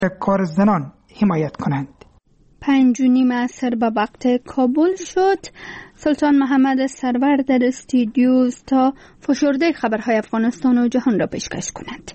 کار زنان حمایت کنند. 5:30 عصر به وقت کابل شد. سلطان محمد سرور در استودیو تا فشرده خبرهای افغانستان و جهان را پیشکش کند.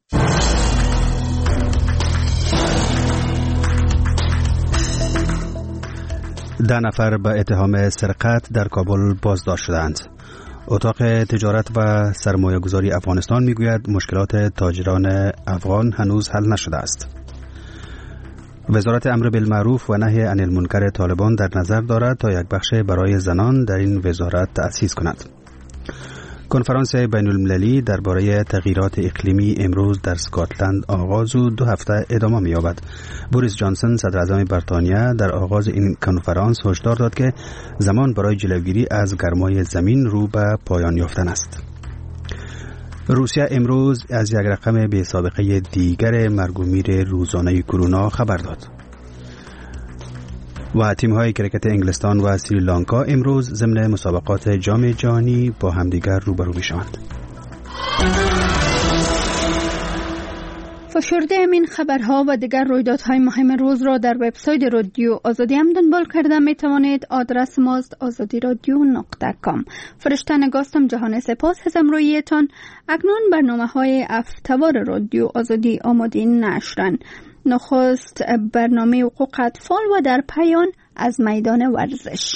10 نفر به اتهام سرقت در کابل بازداشت شدند. اتاق تجارت و سرمایه‌گذاری افغانستان میگوید مشکلات تاجران افغان هنوز حل نشده است. وزارت امر بالمعروف و نهی عن المنکر طالبان در نظر دارد تا یک بخش برای زنان در این وزارت تأسیس کند. کنفرانس بین المللی درباره تغییرات اقلیمی امروز در اسکاتلند آغاز و 2 هفته ادامه می‌یابد. بوریس جانسون صدر اعظم بریتانیا در آغاز این کنفرانس هشدار داد که زمان برای جلوگیری از گرمای زمین رو به پایان یافتن است. روسیه امروز از یک رقم بی سابقه دیگر مرگ و میر روزانه کرونا خبر داد. و تیم‌های کرکت انگلستان و سریلانکا امروز ضمن مسابقات جام جهانی با همدیگر روبرو می‌شوند. فشرده این خبرها و دیگر رویدادهای مهم روز را در وبسایت رادیو آزادی هم دنبال کرده می توانید. آدرس ماست azadiradio.com. فرشته نگاستم جهان سپاس از امرویتان. اکنون برنامه‌های هفته‌وار رادیو آزادی آماده نشرن. نخست برنامه حقوق اطفال و در پایان از میدان ورزش.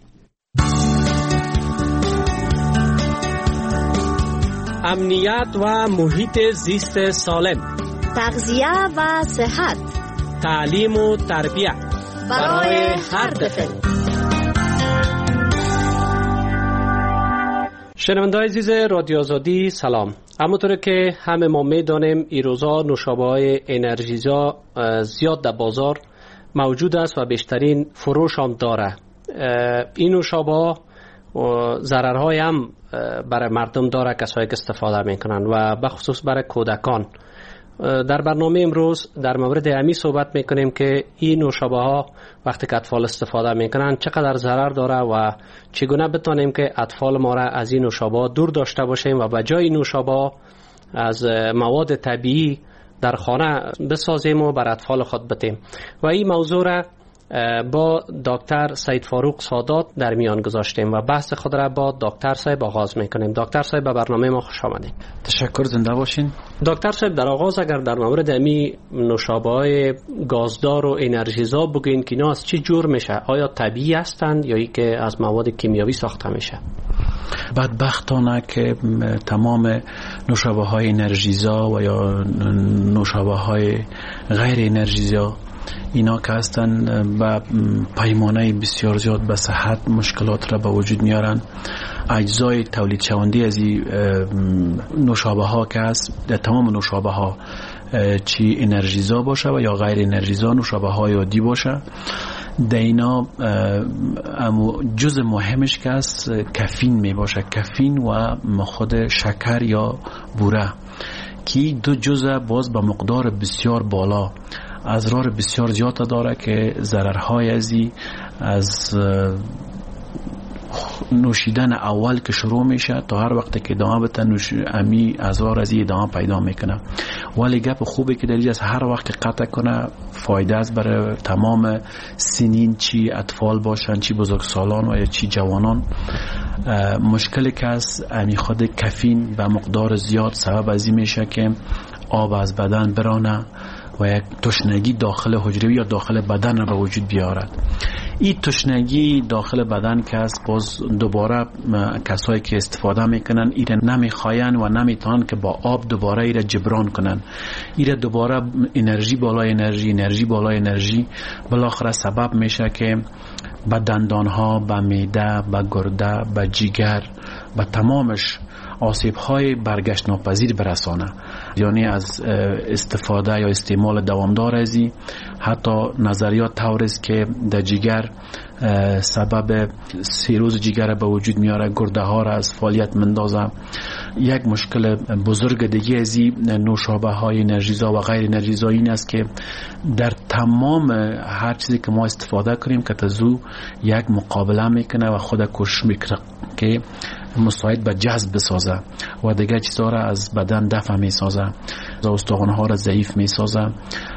امنیت و محیط زیست سالم، تغذیه و صحت، تعلیم و تربیت برای هر طفل. شنونده‌های عزیز رادیو آزادی سلام. همونطور که همه ما می‌دانیم این روزا نوشابه‌های انرژیزا زیاد در بازار موجود است و بیشترین فروش هم داره. این نوشابه‌ها ضررهای هم برای مردم داره، کسایی که استفاده میکنن و بخصوص برای کودکان. در برنامه امروز در مورد همی صحبت میکنیم که این نوشابه ها وقتی که اطفال استفاده میکنن چقدر ضرر داره و چگونه بتونیم که اطفال ما را از این نوشابه ها دور داشته باشیم و به جای نوشابه ها از مواد طبیعی در خانه بسازیم و بر اطفال خود بدیم. و این موضوع را با دکتر سید فاروق سادات در میان گذاشتیم و بحث خود را با دکتر صاحب آغاز میکنیم. دکتر صاحب به برنامه ما خوش آمدید. تشکر، زنده باشین. دکتر صاحب در آغاز اگر در مورد امی نوشابه‌های گازدار و انرژیزا بگین که اینا از چی جور میشه؟ آیا طبیعی هستند یا ای که از مواد کیمیاوی ساخته میشه؟ بدبختانه که تمام نوشابه‌های انرژیزا و یا نوشابه‌های غیر انرژیزا اینا که هستن با پیمانه بسیار زیاد به صحت مشکلات را به وجود میارن. اجزای تولید شونده از این نوشابه ها که هست در تمام نوشابه ها چی انرژیزا باشه و یا غیر انرژیزا نوشابه های عادی باشه، در اینا جزء مهمش که هست کافین می باشه، کافین و خود شکر یا بوره که دو جزء باز با مقدار بسیار بالا اضرار بسیار زیاد داره که ضررهای از نوشیدن اول که شروع میشه تا هر وقت که ادامه بده امی اضرار از ادامه پیدا میکنه. ولی گپ خوبه که دلیل از هر وقت که قطع کنه فایده است برای تمام سنین، چی اطفال باشن چی بزرگسالان و یا چی جوانان. مشکلی که از امی خود کافین به مقدار زیاد سبب از این میشه که آب از بدن برانه و یک تشنگی داخل حجروی یا داخل بدن به وجود بیارد. این تشنگی داخل بدن که است باز دوباره کسایی که استفاده میکنن ایره نمیخواین و نمیتونن که با آب دوباره ایره جبران کنن. ایره دوباره انرژی بالای انرژی بالای انرژی بالاخره سبب میشه که به دندانها، به معده، به گرده، به جگر، به تمامش آسیب‌های برگشت ناپذیر برسانه. یعنی از استفاده یا استعمال دوامدار ازی حتی نظریات طور است که در جگر سبب سیروز جگر به وجود میاره، گرده ها را از فعالیت مندازه. یک مشکل بزرگ دیگه ازی نوشابه های انرژیزا و غیر انرژیزا این است که در تمام هر چیزی که ما استفاده کنیم که تزو یک مقابله میکنه و خود کوشش میکنه که مساعد به جذب بسازه و دیگه چیزها را از بدن دفع میسازه، استخوان‌ها را ضعیف میسازه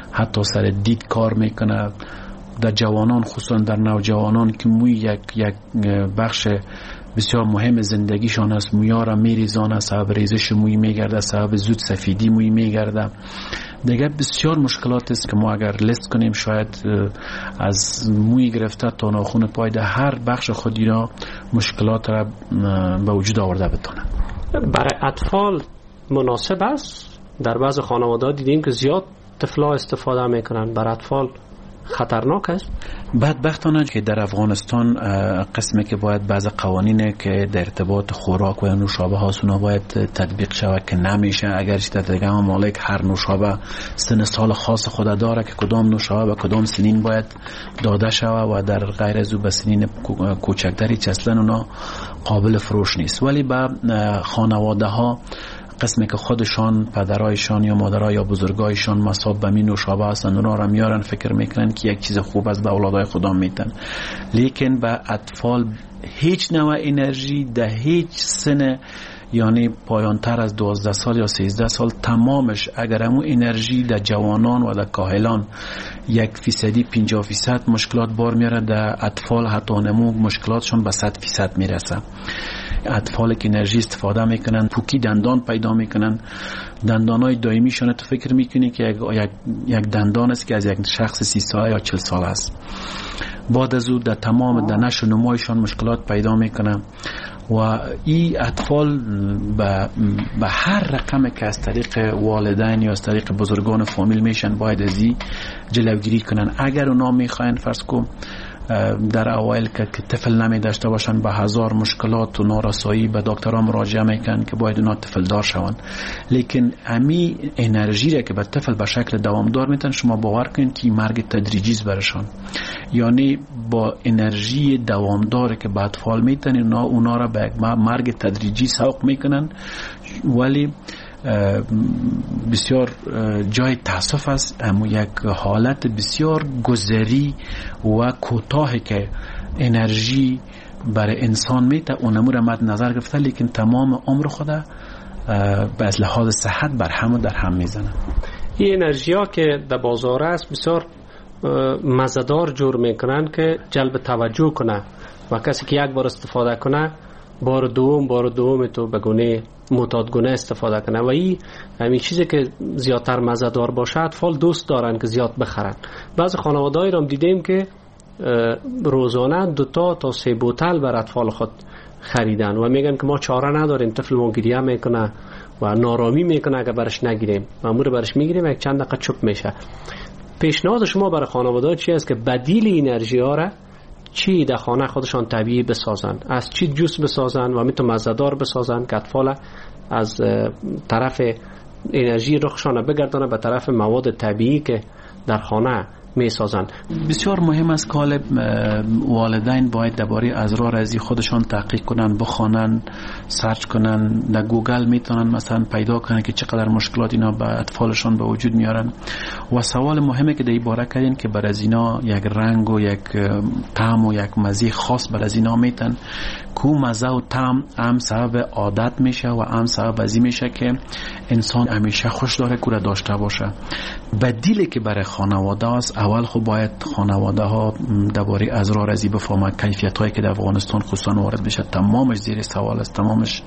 حتی سر دید کار میکنه. در جوانان خصوصا در نوجوانان که موی یک بخش بسیار مهم زندگیشان است، مویا را میریزانه، سبب ریزش موی میگرده، سبب زود سفیدی موی میگرده. دیگه بسیار مشکلات است که ما اگر لیست کنیم شاید از موی گرفته تا ناخن پای در هر بخش خودی را مشکلات را به وجود آورده بتونه. برای اطفال مناسب است؟ در بعض خانواده‌ها دیدیم که زیاد طفلا استفاده میکنن. برای اطفال خطرناک است؟ بدبختانه که در افغانستان قسمی که باید بعض قوانینه که در ارتباط خوراک و نوشابه ها اونا باید تطبیق شود که نمیشه. اگرچه در دیگه ممالک هر نوشابه سن سال خاص خود داره که کدام نوشابه و کدام سنین باید داده شود و در غیر از او به سنین کوچکتری چسلن اونا قابل فروش نیست. ولی به خانواده ها قسمی که خودشان پدرایشان یا مادرای یا بزرگایشان مصاب به می نوشابه هستند اونا را میارن، فکر میکنن که یک چیز خوب است، به اولادای خدا میتن. لیکن به اطفال هیچ نوع انرژی در هیچ سن، یعنی پایانتر از 12 سال یا 13 سال تمامش، اگر همون انرژی در جوانان و در کاهلان 1% 50% مشکلات بار میاره، در اطفال حتی نمو مشکلاتشون به 100% میرسه. اطفال که انرژی استفاده میکنن پوکی دندان پیدا میکنن، دندانای دائمیشون تو فکر میکنی که یک دندان است که از یک شخص 30 ساله یا 40 ساله است. بعد از او در تمام دانش و نمایشان مشکلات پیدا میکنن و این اطفال به هر رقم که از طریق والدین یا از طریق بزرگان فامیل میشن باید از این جلوگیری کنن. اگر اونا میخواین فرض کن در اوایل که طفل نمی داشته باشن به هزار مشکلات و نارسایی به دکترها مراجعه میکنن که باید اونا طفل دار شون. لیکن امی انرژی را که به طفل به شکل دوامدار میتن، شما باور کنید که مرگ تدریجی است برشان. یعنی با انرژی دوامدار که به اطفال میتن اونا را به مرگ تدریجی سوق میکنن. ولی بسیار جای تاسف است، اما یک حالت بسیار گذری و کوتاهی که انرژی برای انسان میته اونمو را مد نظر گرفته، لیکن تمام عمر خود به از لحاظ صحت بر هم در هم میزنه. این انرژی ها که در بازار است بسیار مزدار جور میکنن که جلب توجه کنه و کسی که یک بار استفاده کنه بار دوم تو به گونه معتادگونه استفاده کنه و این همین چیزی که زیادتر مزه‌دار باشه اطفال دوست دارن که زیاد بخرن. بعضی خانواده‌ای رو دیدیم که روزانه 2 تا 3 بوتل بر اطفال خود خریدن و میگن که ما چاره نداریم، طفل ما گریه میکنه و نارامی میکنه اگه برش نگیریم، مامور برش میگیریم یک چند دقیقه چوب میشه. پیشنهاد شما برای خانواده چی است که بدیل انرژی ها را چی در خانه خودشان طبیعی بسازن؟ از چی جوس بسازن و میتونه مزه‌دار بسازن که اطفال از طرف انرژی رخشان بگردانه به طرف مواد طبیعی که در خانه میسازن؟ بسیار مهم است که والدین باید درباره اسرار ازی خودشان تحقیق کنن، بخوانن، سرچ کنن. در گوگل میتونن مثلا پیدا کنن که چقدر مشکلات اینا به اطفالشان به وجود میارن. و سوال مهمه که در این باره کردین که بر از اینا یک رنگ و یک طعم و یک مزه خاص بر از اینا میتن کو مزه و طعم هم سبب عادت میشه و هم سبب ازی میشه که انسان همیشه خوش داره که داشته باشه. بدیلی که برای خانواده است، اول خب باید خانواده ها درباره اسرار ازی بفهمن. کیفیت هایی که در افغانستان خصوصا وارد بشه تمامش زیر سوال است، تمامش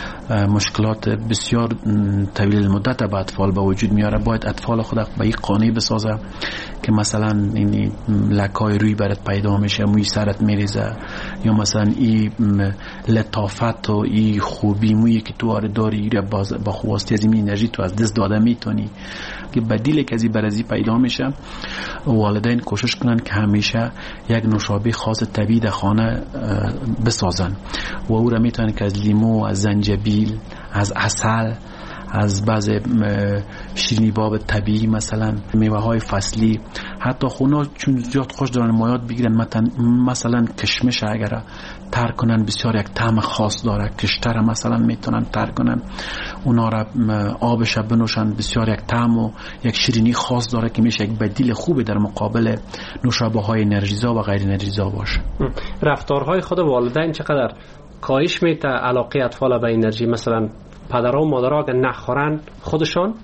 مشکلات بسیار طویل المدت به اطفال به وجود میاره. باید اطفال خود به این قانع بسازه که مثلا این لکای روی برات پیدا میشه، موی سرت میریزه، یا مثلا این لطافت و این خوبی مویی که تو داری با خواستی از این انرژی تو از دست داده میتونی که بدیل که ازی برازی پیدا میشه. والدین کوشش کنن که همیشه یک نوشابه خاص طبیعی در خانه بسازن و او را میتونن که از لیمو، از زنجبیل، از عسل، از بعض شیرینی باب طبیعی، مثلا میوه های فصلی، حتی خونا چون زیاد خوش دارن مایات بگیرن، مثلا کشمش اگر تر کنن بسیار یک طعم خاص داره، کشتر مثلا میتونن تر کنن، اونا را آبش بنوشن، بسیار یک طعم و یک شیرینی خاص داره که میشه یک بدیل خوبی در مقابل نوشابه های انرژیزا و غیر انرژیزا باشه. رفتارهای خود والدین چقدر کاهش میده علاقه اطفال به انرژی؟ مثلا پدرها و مادرها اگر نخورن خودشان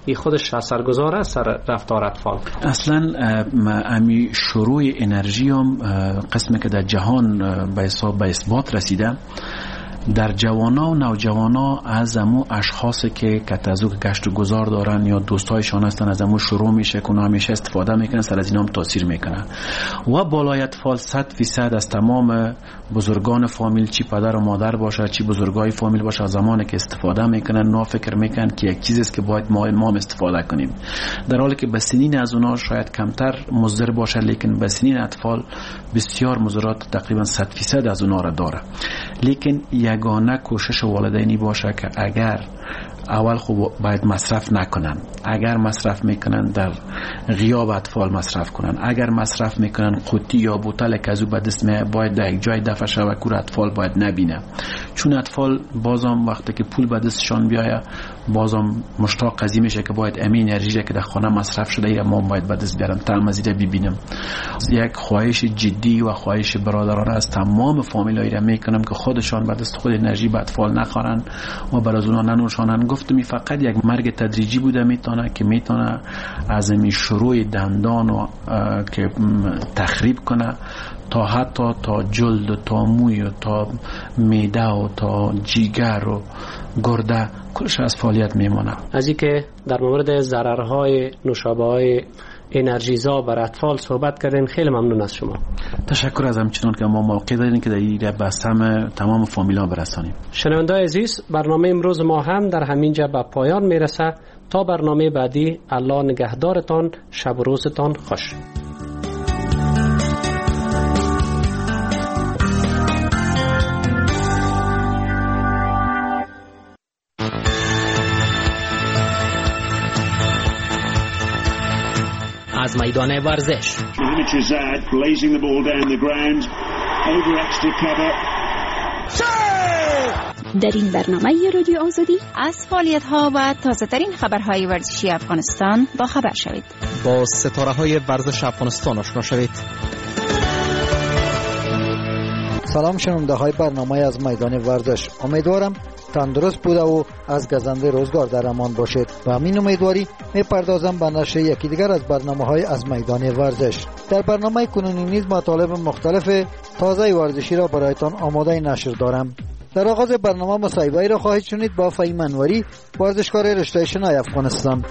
این خودش اثرگذار است سر رفتار اطفال؟ اصلا امی شروع انرژی هم قسمی که در جهان به اثبات رسیده در جوانا و نوجوانا از امو اشخاصی که کتازو گشت و گذار دارن یا دوستایشان هستن از امو شروع میشه که همیشه استفاده میکنن، سر از اینا هم تاثیر میکنن و بالای اطفال 100% از تمام بزرگان فامیل چی پدر و مادر باشه چی بزرگای فامیل باشه از زمانی که استفاده میکنن نا فکر میکنن که یک چیزی است که باید ما استفاده کنیم، در حالی که به سنین از اونها شاید کمتر مضر باشه لیکن به سنین اطفال بسیار مضرات تقریبا 100% از اونها را داره. لیکن یگانه کوشش والدینی باشه که اگر اول خوب باید مصرف نکنن، اگر مصرف میکنن در غیاب اطفال مصرف کنن، اگر مصرف میکنن قوطی یا بوتل که از او به دست میاد باید در یک جای دفع شود که اطفال باید نبینه، چون اطفال بازم وقتی که پول به دستشان بیایه بازم مشتاق قضیه میشه که باید امین انرژی که در خانه مصرف شده یا ما باید به دست بیارم تا مزید ببینم. یک خواهش جدی و خواهش برادرانه از تمام فامیلایی را میکنم که خودشان به دست خود انرژی به اطفال نخورن و برای اونا ننوشانن. گفتم فقط یک مرگ تدریجی بوده میتونه که میتونه از این شروع دندان و که تخریب کنه تا حتی تا جلد و تا موی و تا معده و تا جیگر و گرده کلش از فعالیت میمونه. از اینکه در مورد ضررهای نوشابه‌های انرژیزا بر اطفال صحبت کردین خیلی ممنون از شما. تشکر از همچنان که ما موقع دارین که در این به تمام فامیلا برسانیم. شنونده‌های عزیز، برنامه امروز ما هم در همینجا به پایان میرسه. تا برنامه بعدی، الله نگهدارتان، شب و روزتان خوش. از میدان ورزش در این برنامه رادیو آزادی از فعالیت‌ها و تازه‌ترین خبرهای ورزشی افغانستان با خبر شوید. با ستاره‌های ورزش افغانستان آشنا شوید. سلام شنونده‌های برنامه از میدان ورزش، امیدوارم تندرست بوده و از گزنده روزگار در امان باشید. و همین امیدواری میپردازم به نشر یکی دیگر از برنامه‌های از میدان ورزش. در برنامه کنونی نیز مطالب مختلف تازه ورزشی را برایتان آماده نشر دارم. در آغاز برنامه مصاحبه‌ای را خواهید شنید با فهیم انوری، ورزشکار رشته شنای افغانستان.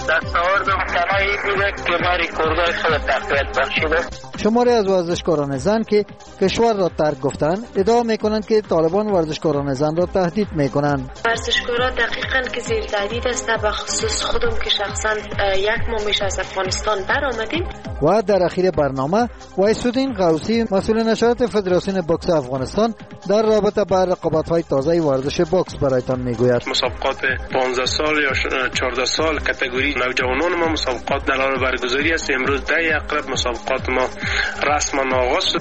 شماری از ورزشکاران زن که کشور را ترک گفتند ادعا میکنند که طالبان ورزشکاران زن را تهدید میکنند. ورزشکاران دقیقاً که زیر تهدید است، به خصوص خودم که شخصاً یک ماه میشه از افغانستان برآمدیم. و در اخیر برنامه وایسودین غوثی، مسئول نشرات فدراسیون بوکس افغانستان، در رابطه با رقابت‌های تازه ورزش بوکس برایتان میگوید. مسابقات 15 سال یا 14 سال کاتگوری نوجوانان ما مسابقات در حال برگزاری است. امروز 10 اقرب مسابقات ما رسما آغاز شد.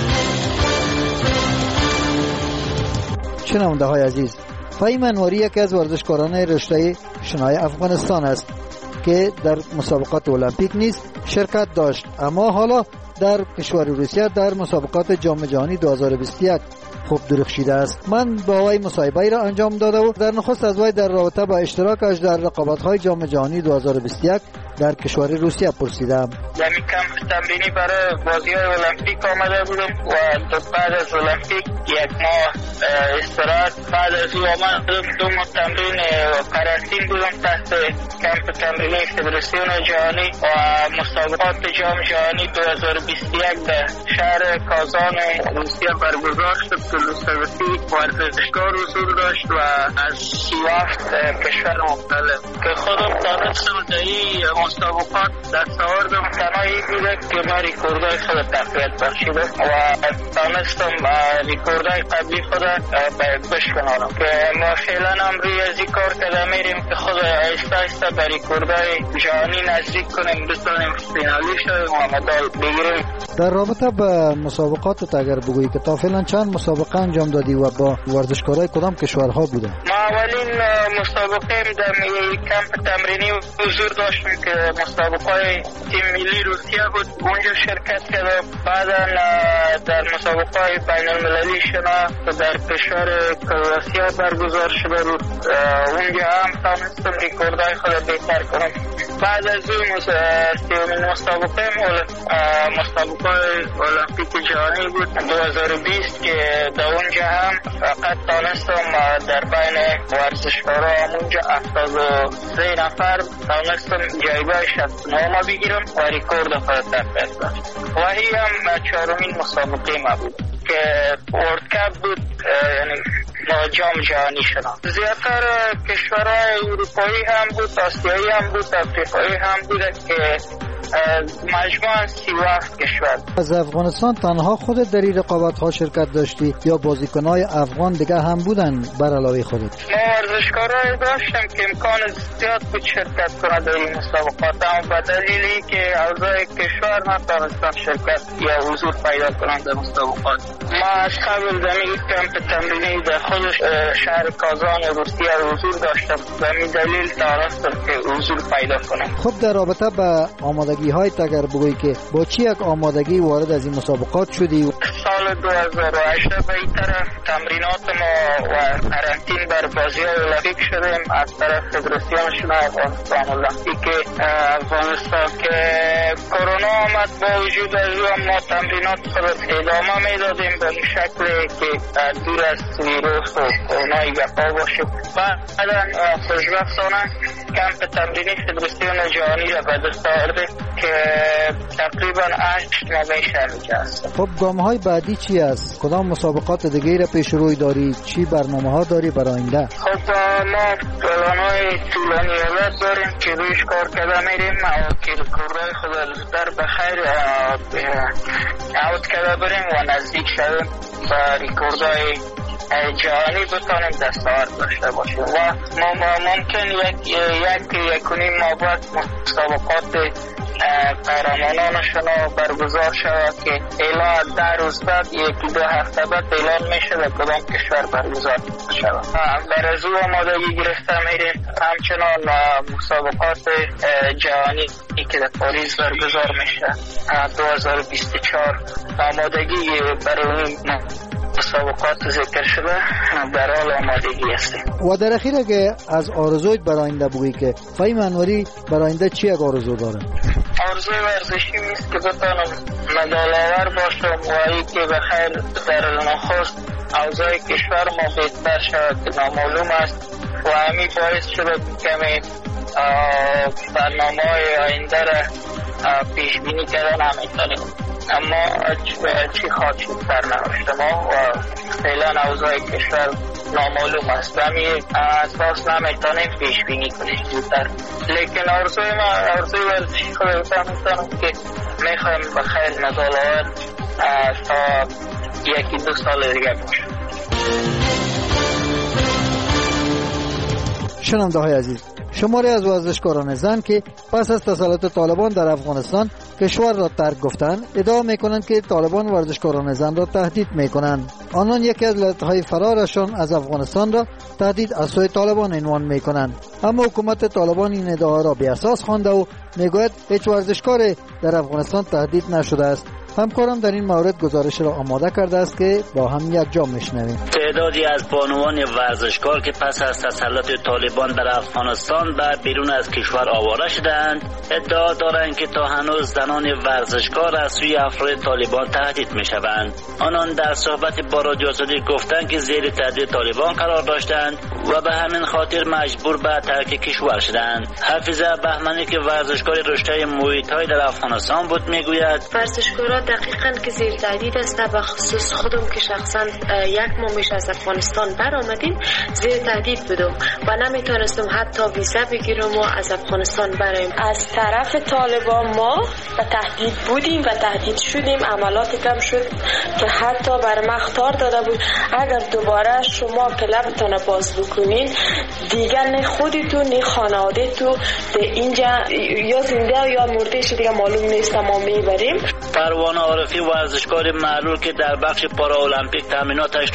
شنونده‌های عزیز، فهیم انوری یکی از ورزشکاران رشته شنای افغانستان است که در مسابقات المپیک نیز شرکت داشت، اما حالا در کشور روسیه در مسابقات جام جهانی 2021 خوب درخشیده است. من با وی مصاحبه را انجام داده و در نخست از وی در رابطه با اشتراکش در رقابت‌های جام جهانی 2021 در کشور روسیه پرسیدم. در کمپ تمرینی برای بازی‌های المپیک آمده بودم و بعد از المپیک یک ماه استراحت، بعد از او آمدم 2 ماه تمرین قرنطین بودم تحت کمپ تمرینی فدراسیون جهانی و مسابقات جام جهانی 2021 در شهر کازان روسیه برگزار شد که مسابقاتی ورزشکار حضور داشت و از 37 کشور مختلف که خودم تانستم در این مسابقات دستاوردم تنهایی بوده که من ریکوردهای خود تقویت بخشیده و تانستم ریکوردهای قبلی خود بشکنانم که ما فعلا هم روی از این کار کرده میریم که خود آیسته آیسته به ریکوردهای جهانی نزدیک کنیم، بتونیم فینالی شویم و مدال بگیریم. در رابطه با مسابقات اگر بگویی که تا فعلا چند مسابقه انجام دادی و با ورزشکارای کدام کشورها بوده؟ ما اولین مسابقه در کمپ تمرینی حضور داشتیم که مسابقه تیم ملی روسیه بود، اونجا شرکت کردم. بعدا در مسابقه بین المللی شنا در کشور کرواسی برگزار شده بود، اونجا هم تانستم ریکوردهای خود بهتر کنم. بعد از اون مسابقه المپیک جهانی بود 2020 که در اونجا هم فقط تانستم در بین ورزشکارا همونجا 73 نفر تانستم جایگاه 69 بگیرم و ریکورد خود ترتیب داشت و هی هم چهارمین مسابقه ما بود که ورلد کپ بود، یعنی جام جهانی شدن. زیادتر کشورهای اروپایی هم بود، آسیایی هم بود، افریقایی هم بود که مجموعاً 37 کشور. از افغانستان تنها خودت در این رقابت‌ها شرکت داشتی یا بازیکن‌های افغان دیگه هم بودن بر علاوه خودت؟ ما ورزشکارای داشتم که امکان زیاد بود شرکت کنه در این مسابقات، اما به دلیلی که اوضاع کشور نتوانستم شرکت یا حضور پیدا کنم در مسابقات. ما از قبل در این کمپ تمرینی در خود شهر کازان روسیه حضور داشتم و همین دلیل توانستم که حضور پیدا کنم. خب در رابطه با آمادگی های اگر بگویی که با چی یک آمادگی وارد از این مسابقات شدی؟ سال 2008 به این طرف تمرینات ما و قرنطین بر بازی‌های المپیک شدیم از طرف فدراسیون شما افغانستان المپیک افغانستان که کرونا آمد. با وجود از اون ما تمرینات خود ادامه میدادیم به شکلی که دور از ویروس و کرونا گپا باشیم. بعدا خوشبختانه کمپ تمرینی فدراسیون جهانی را به دست آورده که تقریبا 8 ماه میشه اینجا هست. خب گام‌های بعدی چی است؟ کدام مسابقات دیگه را پیش روی داری؟ چی برنامه‌ها داری برای آینده؟ خب ما پلان‌های طولانی مدت داریم که رویش کار کرده میریم که ریکوردهای خود در بخیر اوت کرده بریم و نزدیک شدیم و ریکوردهای جهانی بتانیم دستاورد داشته باشیم و ممکن یک و نیم ماه بعد مسابقات قهرمانانشون برگزار شود که اعلان 10 روز بعد 1-2 هفته بعد اعلان میشه در کدام کشور برگزار شود. در از او آمادگی گرفته میریم. همچنان مسابقات جهانی که در پاریس برگزار میشه 2024 آمادگی برای مسابقات ذکر شده در حال آمادگی هستیم. و در اخیر اگه از آرزویت برای آینده بگویی که فهیم انوری برای آینده چی یک آرزو داره؟ آرزوی ورزشی نیست که بتانم مدال آور باشم و ای که بخیر در نخست اوضاع کشور ما بهتر شود که نامعلوم است و همین باعث شده کمی برنامه‌های آینده را پیش بینی کردن نمیتونیم، اما چی خواهد شد سرنوشت ما و فعلا اوضاع کشور نامعلوم است و همین اساس نمیتونیم پیش بینی کنیم زودتر. لیکن آرزوی ورزشی خودم میتونم که میخوایم بخیر مدال آور تا 1-2 سال دیگه باشه. شنونده های عزیز، شماری از ورزشکاران زن که پس از تسلط طالبان در افغانستان کشور را ترک گفتند ادعا میکنند که طالبان ورزشکاران زن را تهدید میکنند. آنان یکی از علتهای فرارشان از افغانستان را تهدید از سوی طالبان عنوان میکنند، اما حکومت طالبان این ادعا را بی اساس خوانده و میگوید هیچ ورزشکار در افغانستان تهدید نشده است. همکارم در این مورد گزارش را آماده کرده است که با هم یک جا میشنویم. تعدادی از بانوان ورزشکار که پس از تسلط طالبان در افغانستان به بیرون از کشور آواره شدند ادعا دارند که تا هنوز زنان ورزشکار از سوی افراد طالبان تهدید میشوند. آنان در صحبت با رادیو آزادی گفتند که زیر تهدید طالبان قرار داشتند و به همین خاطر مجبور به ترک کشور شدند. حافظه بهمنی که ورزشکار رشته محیط های در افغانستان بود میگوید ورزشکارا دقیقاً که زیر تهدید است، به خصوص خودم که شخصا 1 ماه میشه از افغانستان برآمدیم زیر تهدید بودم و نمیتونستم حتی ویزا بگیرم و از افغانستان برایم. از طرف طالبان ما به تهدید بودیم و تهدید شدیم، عملاتی کم شد که حتی بر ما اخطار داده بود اگر دوباره شما کلبتون باز بکنین دیگر نه خودتون نه خانواده‌تون اینجا یا زنده یا مرده شد دیگه معلوم نیست ما میبریم. پروانه عارفی ورزشکار معلول که در بخش پارالمپیک تمریناتش را به پیش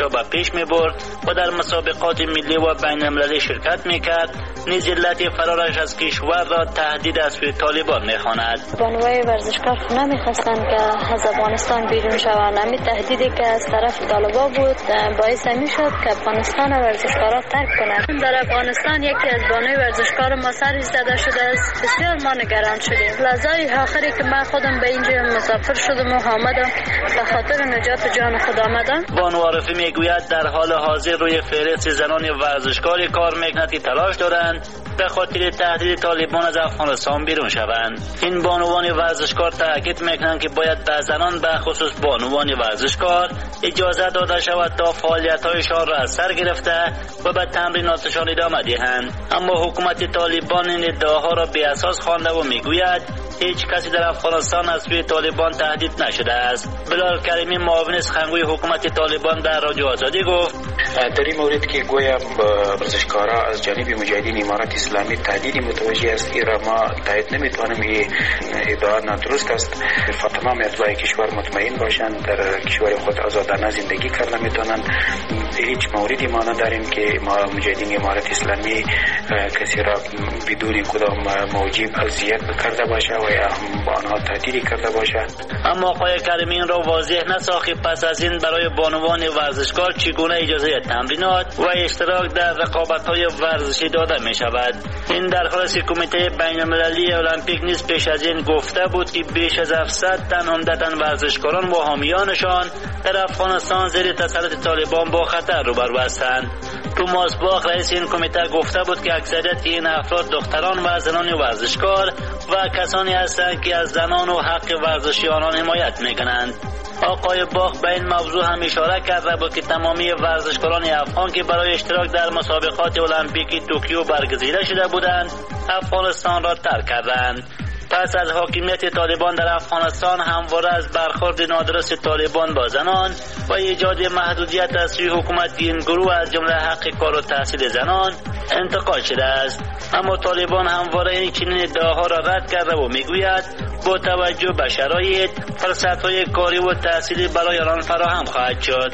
پیش می‌برد و در مسابقات ملی و بین‌المللی شرکت می‌کرد، نیز علت فرارش از کشور را تهدید از سوی طالبان می‌خواند. بانوای ورزشکار نمی‌خواستند که از افغانستان بیرون شوند. همین تهدیدی که از طرف طالبان بود باعث می‌شد که افغانستان ورزشکارا ترک کنند. در افغانستان یکی از بانوی ورزشکار ما سرش زده شده است. بسیار ما نگران شدیم. لحظه آخری که من خودم به اینجا مسافر شدم و آمدم به خاطر نجات جان خود آمدم. بانو عارفی میگوید در حال حاضر روی فهرست زنان ورزشکاری کار می‌کنند که تلاش دارند به خاطر تهدید طالبان از افغانستان بیرون شوند. این بانوان ورزشکار تاکید می‌کنند که باید به زنان به خصوص بانوان ورزشکار اجازه داده شود تا فعالیت‌هایشان را از سر گرفته و به تمریناتشان ادامه دهند. اما حکومت طالبان این ادعاها را بی اساس خوانده و میگوید هیچ کسی در افغانستان از سوی طالبان تهدید نشده است. بلال کریمی معاون سخنگوی حکومت طالبان در رادیو آزادی گفت در این مورد که گویا ورزشکارا از جانب مجاهدین امارت اسلامی تهدید متوجه است، این را ما تایید نمیتوانیم. این ادعا نادرست است. تمام اتباع کشور مطمئن باشند در کشور خود آزادانه زندگی کردن میتونند. هیچ موردی ما نداریم که ما مجاهدین امارت اسلامی کسی را بدون کدام موجب اذیت کرده باشه و یا با آنها تهدید کرده باشه. اما آقای کریمی را واضح نساخت پس از این برای بانوان ورزشکار چگونه اجازه تمرینات و اشتراک در رقابت‌های ورزشی داده می شود. این در حالی است که کمیته بین‌المللی المپیک نیز پیش از این گفته بود که بیش از 700 تن عمدتاً ورزشکاران و حامیانشان در افغانستان زیر تسلط طالبان با خطر روبرو هستند. توماس باخ رئیس این کمیته گفته بود که اکثریت این افراد دختران و زنان ورزشکار و کسانی هستند که از زنان و حق ورزشی آنان حمایت می‌کنند. آقای باخ به این موضوع هم اشاره کرده بود که تمامی ورزشکاران افغان که برای اشتراک در مسابقات المپیک توکیو برگزیده شده بودند افغانستان را ترک کردند. پس از حاکمیت طالبان در افغانستان همواره از برخورد نادرست طالبان با زنان و ایجاد محدودیت از سوی حکومت این گروه از جمله حق کار و تحصیل زنان انتقاد شده است. اما طالبان همواره این چنین ادعاها را رد کرده و میگوید با توجه به شرایط فرصت‌های کاری و تحصیلی برای آنان فراهم خواهد شد.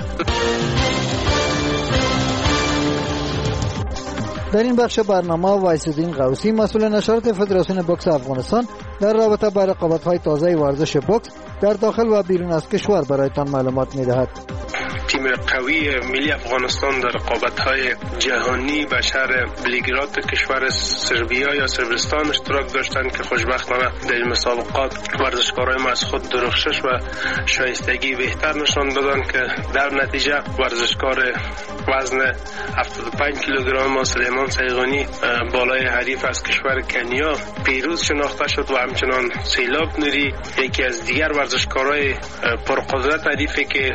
در این بخش برنامه وایس‌الدین غوثی مسئول نشرات فدراسیون بوکس افغانستان در رابطه با رقابت‌های تازه ورزش بوکس در داخل و بیرون از کشور برایتان معلومات می‌دهد. تیم قوی ملی افغانستان در رقابت‌های جهانی به شهر بلگراد کشور سربیا یا صربستان اشتراک داشتند که خوشبختانه در این مسابقات ورزشکارای ما از خود درخشش و شایستگی بهتر نشان دادند که در نتیجه ورزشکار وزن 75 کیلوگرم سلیمان سیغانی بالای حریف از کشور کنیا پیروز شناخته شد و همچنان سیلاب نوری یکی از دیگر ورزشکارای پرقدرت حریفی که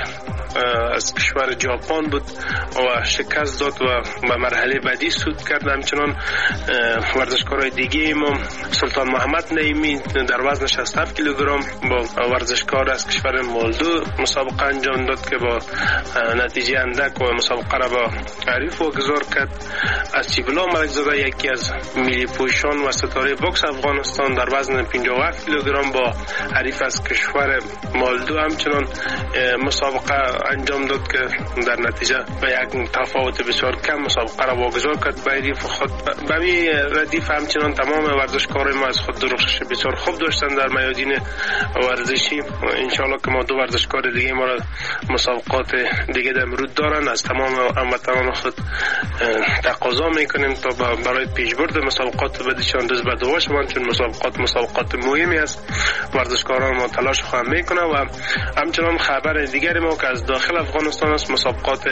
از کشور ژاپن بود و شکست داد و به مرحله بعدی صعود کرد. همچنان ورزشکارای دیگه ما سلطان محمد نعیمی در وزن 67 کیلوگرم با ورزشکار از کشور مولدو مسابقه انجام داد که با نتیجه اندک و مسابقه را با حریف واگذار کرد. از چیبلا ملکزاده یکی از ملی پوشان و ستاره بوکس افغانستان در وزن 57 کیلوگرم با حریف از کشور مولدو همچنان مسابقه انجام داد که در نتیجه به یک تفاوت بسیار کم مسابقه را واگذار کرد به ردیف خود. به می ردیف همچنان تمام ورزشکاران ما از خود درخشش بسیار خوب داشتن در میادین ورزشی. انشالله که ما دو ورزشکار دیگه ما را مسابقات دیگه در مرود دارن. از تمام هموطنان خود تقاضا میکنیم تا برای پیشبرد مسابقات بعدشان دست به دعا شوند، چون مسابقات مهمی است. ورزشکاران ما تلاش خواهند میکنه و همچنان خبر دیگری ما که از داخل افغانستان است مسابقات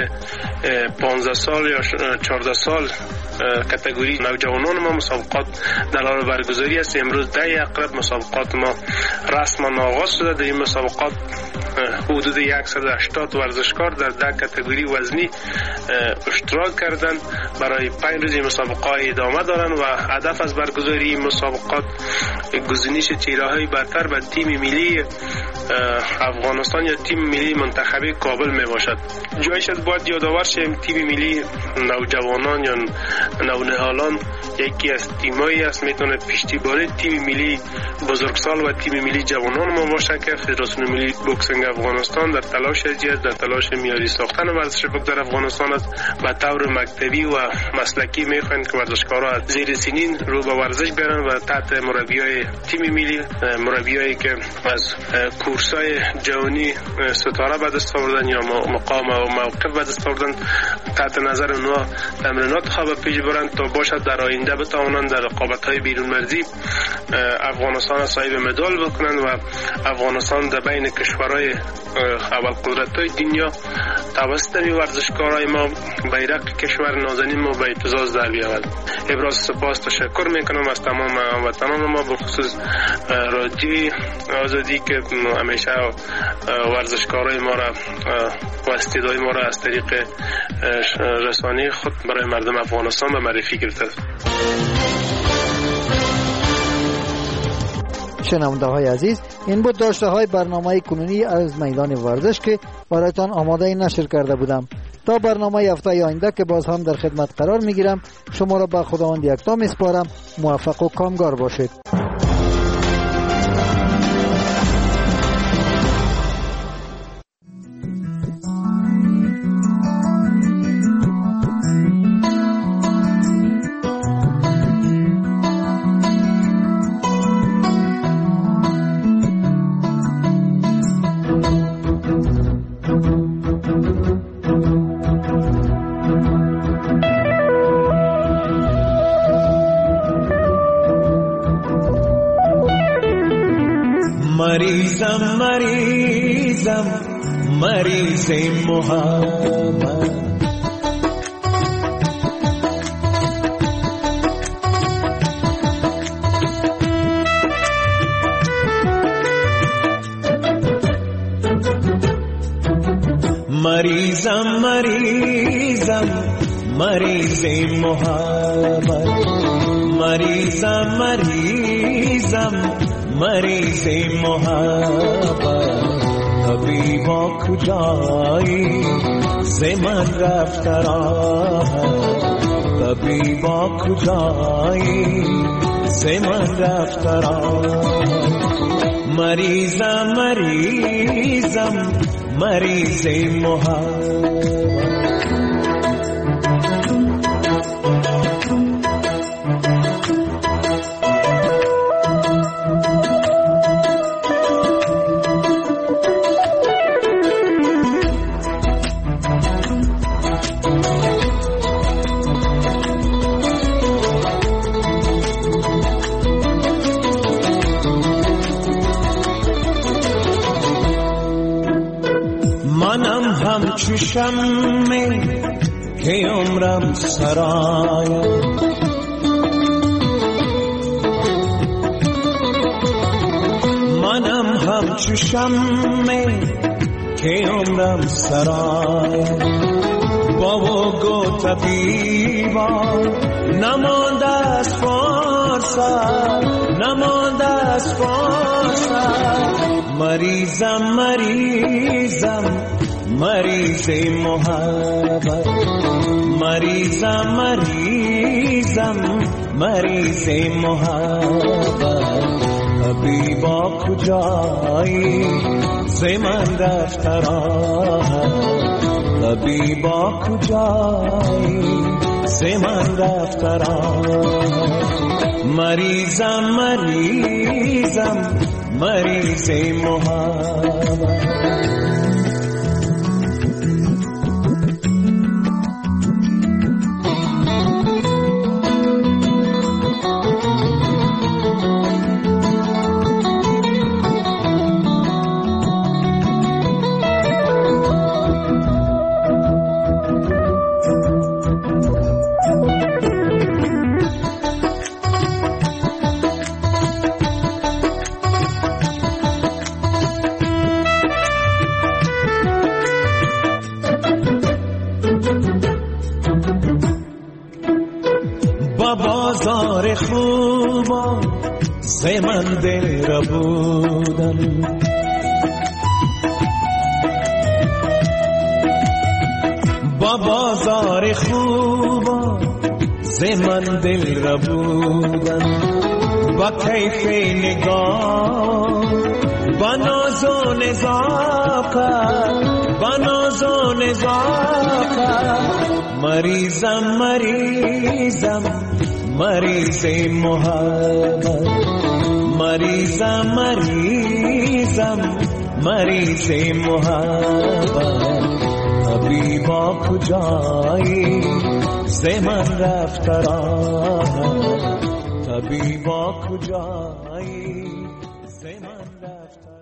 15 سال یا 14 سال کاتگوری نوجوانان ما مسابقات در حال برگزاری است. امروز 10 اقرب مسابقات ما رسما آغاز شده. در این مسابقات حدود 180 ورزشکار در 10 کاتگوری وزنی اشتراک کردند. برای 5 روز مسابقات ادامه دارند و هدف از برگزاری این مسابقات گزینش چهره‌های برتر به تیم ملی افغانستان یا تیم ملی منتخب کابل می باشد. جایش از باید یادآور شیم تیم ملی نوجوانان یا نونهالان یکی از تیمایی است میتونه پشتیبانی تیم ملی بزرگسال و تیم ملی جوانان ما باشه که فدراسیون ملی بوکسینگ افغانستان در تلاش است، در تلاش معیاری ساختن ورزش بوکس در افغانستان است. به طور مکتبی و مسلکی میخواین که ورزشکارا از زیر سنین رو به ورزش برن و تحت مربیای تیم ملی، مربیایی که از کورسای جهانی ستاره به دست آوردن یا مقام و موقف به دست آوردن، تحت نظر اونها تمرینات خواب پیش برن تا باشد در آینده بتوانند در رقابت‌های بیرون مرزی افغانستان صاحب مدال بکنند و افغانستان در بین کشورهای اول قدرت‌های دنیا توسط ورزشکارای ما بیرق کشور نازنین ما به اعتزاز در بیاورد. ابراز سپاس تشکر میکنم از تمام هموطنان ما، بخصوص رادیوی آزادی که همیشه ورزشکارای ما را و استعدادهای ما را از طریق رسانه خود برای مردم افغانستان به معرفی گرفته. شنونده های عزیز، این بود داشته های برنامه کنونی از میدان ورزش که برایتان آماده نشر کرده بودم. تا برنامه هفته آینده که باز هم در خدمت قرار میگیرم، شما را به خداوند یکتا میسپارم. موفق و کامگار باشید. मरीज़ मोहब्बत मरीज़म मरीज़म मरीज़ मोहब्बत मरीज़म मरीज़म मरीज़ मोहब्बत طبیبا کجایی زمان رفت راه طبیبا کجایی زمان رفت راه مریضم مریضم مریض محبت شمع که عمرم سرای منم همچو شمع که عمرم سرای بابا گو طبیبا نمانده از فرصت نمانده از فرصت مریضم مریضم مریض محبت مریضم مریضم مریض محبت طبیبا کجایی زمان رفت راه طبیبا کجایی زمان رفت راه مریضم مریضم مریض محبت بازار خوبا زمان دل را بودم با بازار خوبا زمان دل را بودن با کیف نگاه با ناز و نزاکت با ناز و نزاکت مریضم مریضم مریض محبت مریضم مریضم مریض محبت طبیبا کجایی ز من رفت راه طبیبا کجایی